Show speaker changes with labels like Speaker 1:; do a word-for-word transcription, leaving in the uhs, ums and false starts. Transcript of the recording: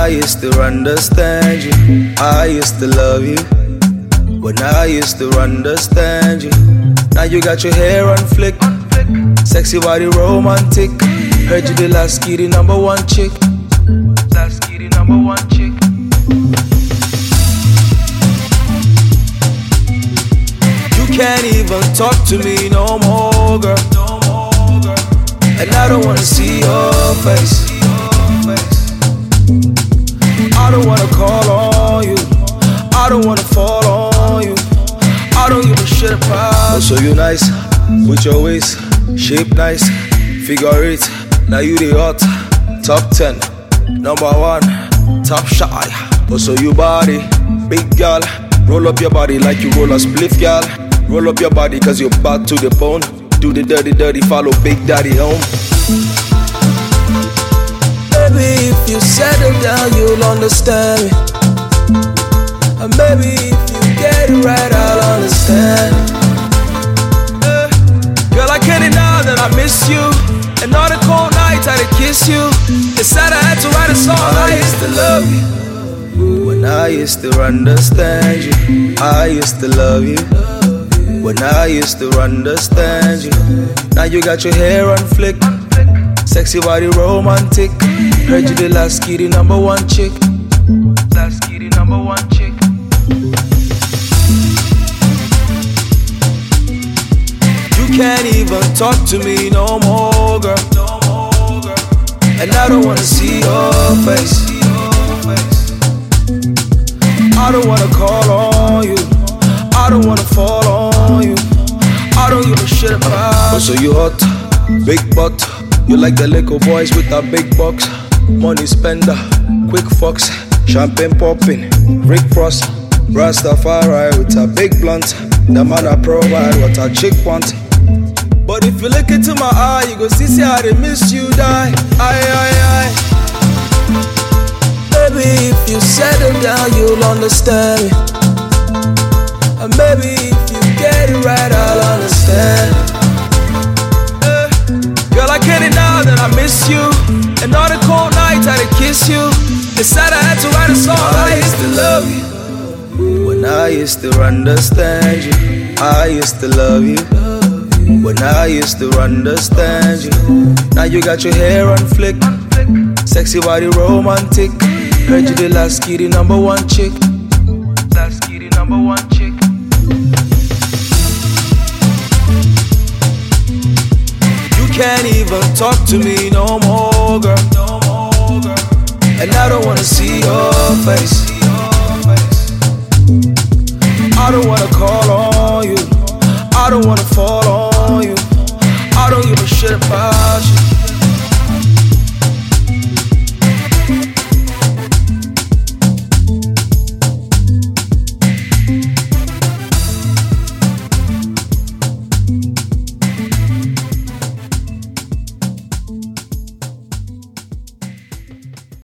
Speaker 1: I used to understand you, I used to love you. When I used to understand you, now you got your hair on flick, sexy body romantic. Heard you the last kitty number one chick, last kitty number one chick. You can't even talk to me no more, girl. And I don't wanna see your face. I don't wanna call on you, I don't wanna fall on you. I don't give a shit about. So you nice, with your waist, shape nice, figure eight. Now you the hot, top ten, number one, top shy. Also you body, big girl. Roll up your body like you roll a spliff, girl. Roll up your body cause you're bad to the bone. Do the dirty, dirty, follow Big Daddy home. Baby, if you settle down, you'll understand me. And baby, if you get it right, I'll understand. uh, Girl, I can't deny that I miss you. And all the cold nights I had to kiss you. It's sad I had to write a song. I used to love you when I used to understand you. I used to love you when I used to understand you. Now you got your hair on flick, sexy body romantic. Heard you the last kitty number one chick, last kitty number one chick. You can't even talk to me no more, girl. And I don't wanna see your face. I don't wanna call on you, I don't wanna fall on you. I don't give a shit about. Oh, so you hot, big butt. You like the little boys with a big box. Money spender, quick fox. Champagne popping, Rick Ross. Rastafari with a big blunt. The man I provide what a chick want. But if you look into my eye, you go see, see how they miss you die. Aye, aye, aye. Baby, if you settle down, you'll understand me. And baby, if you get it right, I'll understand. uh, Girl, I can't deny that I miss you. And all the cold nights I had to kiss you. It's sad I had to write a song. I used to love you when I used to understand you. I used to love you when I used to understand you. Now you got your hair on flick, sexy body romantic. Heard you the last kitty number one chick, last kitty number one chick. You can't even talk to me no more, girl. And I don't wanna see your face. I don't wanna